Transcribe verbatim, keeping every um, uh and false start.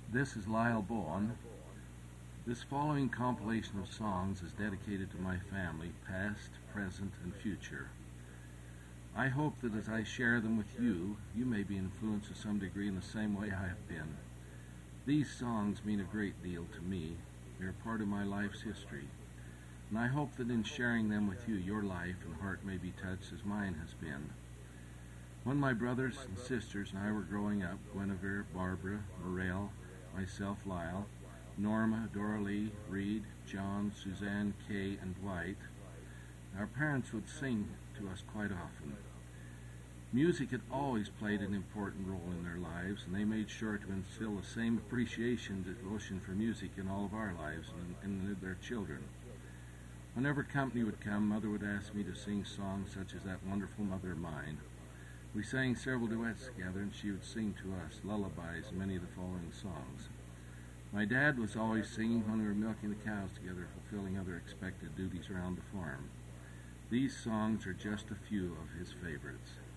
This is Lyle Bowen. This following compilation of songs is dedicated to my family, past, present, and future. I hope that as I share them with you, you may be influenced to some degree in the same way I have been. These songs mean a great deal to me. They are part of my life's history. And I hope that in sharing them with you, your life and heart may be touched as mine has been. When my brothers and sisters and I were growing up, Guinevere, Barbara, Morel, myself, Lyle, Norma, Doralee, Reed, John, Suzanne, Kay, and Dwight, our parents would sing to us quite often. Music had always played an important role in their lives, and they made sure to instill the same appreciation and devotion for music in all of our lives and in their children. Whenever company would come, Mother would ask me to sing songs such as That Wonderful Mother of Mine. We sang several duets together, and she would sing to us lullabies and many of the following songs. My dad was always singing when we were milking the cows together, fulfilling other expected duties around the farm. These songs are just a few of his favorites.